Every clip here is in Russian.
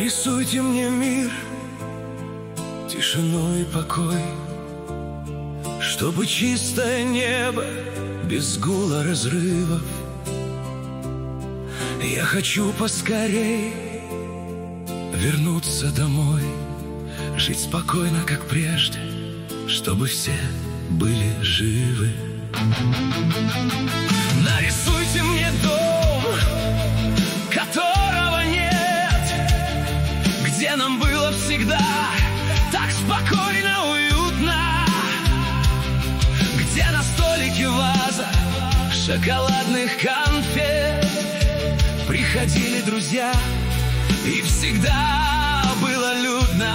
Нарисуйте мне мир, тишину и покой, чтобы чистое небо без гула разрывов. Я хочу поскорей вернуться домой, жить спокойно, как прежде, чтобы все были живы. Нарисуйте мне дом, которого нет, где нам было всегда так спокойно, уютно, где на столике ваза шоколадных конфет, приходили друзья и всегда было людно.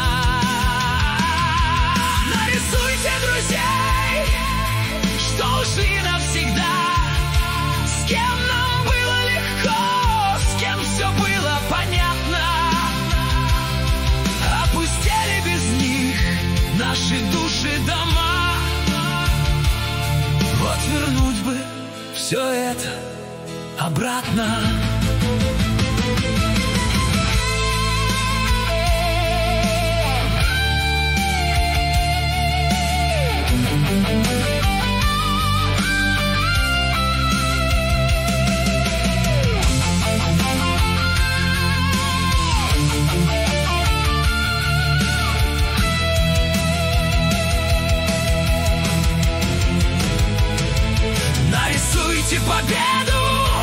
Нарисуйте друзей, что ушли навсегда, с кем нам было легко, с кем все было понятно. Опустели без них наши души дома. Вот вернуть бы все это обратно. Нарисуйте победу,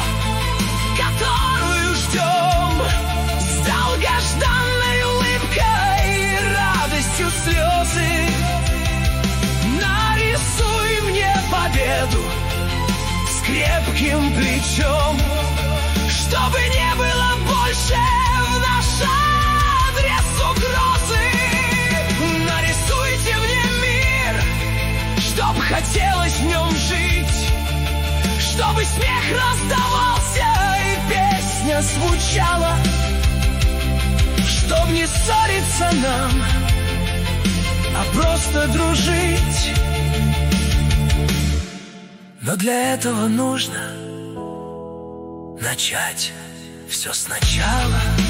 которую ждем, с долгожданной улыбкой и радостью слезы. Нарисуй мне победу с крепким плечом, чтобы не было больше в наш адрес угрозы. Нарисуйте мне мир, чтоб хотелось в нем жить, чтобы смех раздавался и песня звучала, чтоб не ссориться нам, а просто дружить. Но для этого нужно начать все сначала.